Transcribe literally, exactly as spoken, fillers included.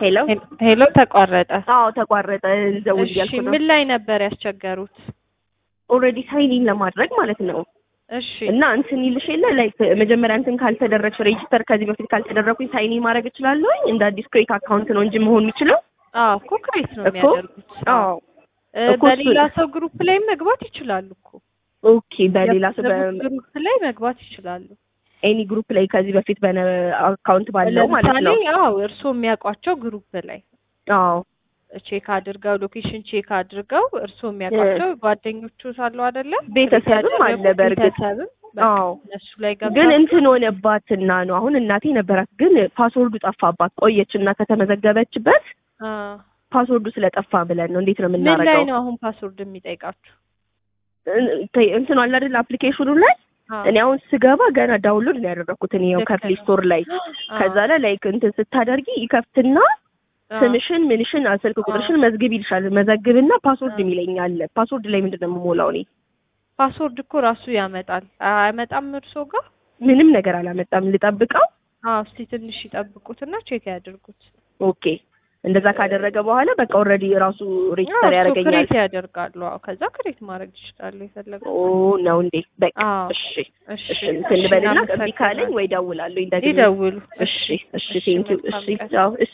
ሄሎ ሄሎ ተቋረጠ። አዎ ተቋረጠ ዘውል እሺ ያልኩት ምን ላይ ነበር ያስቸገሩት? ኦሬዲ ሳይኒን ለማድረግ ማለት ነው። እሺ እና እንትን ይልሽ የለ ላይክ መጀመሪያ እንትን ካልተደረግሽ ሬጂስተር ከዚህ በፊት ካልተደረኩኝ ሳይኒ ማድረግ እችላለሁ እንደ አዲስ ክሬት አካውንት ነው እንጂ መሆን የሚችለው። አዎ እኮ ክሬት ነው የሚያደርጉት። አዎ በሌላ ሰው ግሩፕ ላይ መግባት ይችላሉ እኮ። ኦኬ በሌላ ሰው ግሩፕ ላይ መግባት ይችላሉ። ኤኒ ግሩፕ ላይ ከዚህ በፊት በነ አካውንት ባለው ማለት ነው። አዎ እርስዎ የሚያውቋቸው ግሩፕ ላይ አዎ ቼክ አድርገው ሎኬሽን ቼክ አድርገው እርስዎ የሚያውቋቸው ጓደኞቹ ሳሉ አይደለ? ቤተሰብም አለ በርግጥ። አዎ እሱ ላይ ገባ ግን እንትን ሆነባትና ነው አሁን እናቴ ነበራት ግን ፓስወርዱ ጠፋባት ቆየችና ከተመዘገበችበት ፓስወርዱ ስለጠፋ ብለን ነው። እንዴት ነው የምናደርገው? ምን ላይ ነው አሁን ፓስወርድ የሚጠይቃችሁ? እንትን አለ አይደል አፕሊኬሽኑ ላይ እኔ አሁን ስገባ ገና ዳውንሎድ ነው ያደረኩት እኔ ያው ከፕሌይ ስቶር ላይ። ከዛ ላይ ላይክ እንትን ስታደርጊ ይከፍትና ስምሽን ምንሽን ስልክ ቁጥርሽን መዝግብ ይልሻል። መዘግብና ፓስወርድ የሚለኛል። ፓስወርድ ላይ ምንድነው የምሞላው እኔ? ፓስወርድ እኮ ራሱ ያመጣል። አያመጣም እርሶ ጋር? ምንም ነገር አላመጣም። ልጠብቀው? አዎ እስቲ ትንሽ ይጠብቁትና ቼክ ያድርጉት። ኦኬ እንደዛ ካደረገ በኋላ በቃ ኦሬዲ ራሱ ሬጂስተር ያደርገኛል። ክሬት ያደርጋሉ። አዎ ከዛ ክሬት ማድረግ ይችላል የፈለገው። ኦ ነው እንዴ? በቃ እሺ እሺ እንትን ልበልና እምቢ ካለኝ ወይ ደውላለሁ እንደዚህ። ይደውሉ። እሺ እሺ ቴንኪው። እሺ ቻው።